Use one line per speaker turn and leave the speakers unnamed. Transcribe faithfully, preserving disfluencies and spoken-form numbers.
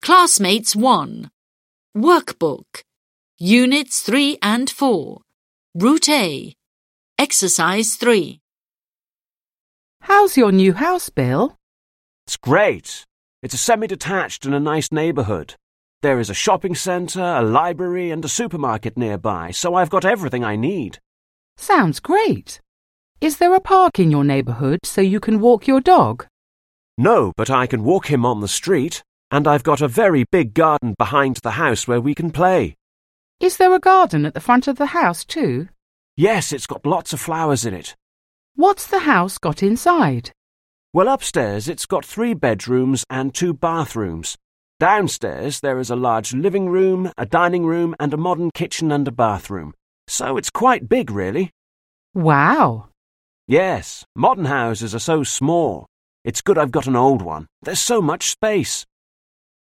Classmates one. Workbook. Units three and four. Route A. Exercise three.
How's your new house, Bill?
It's great. It's a semi-detached and a nice neighbourhood. There is a shopping centre, a library and a supermarket nearby, so I've got everything I need.
Sounds great. Is there a park in your neighbourhood so you can walk your dog?
No, but I can walk him on the street, and I've got a very big garden behind the house where we can play.
Is there a garden at the front of the house too?
Yes, it's got lots of flowers in it.
What's the house got inside?
Well, upstairs it's got three bedrooms and two bathrooms. Downstairs there is a large living room, a dining room and a modern kitchen and a bathroom. So it's quite big, really.
Wow!
Yes, modern houses are so small. It's good I've got an old one. There's so much space.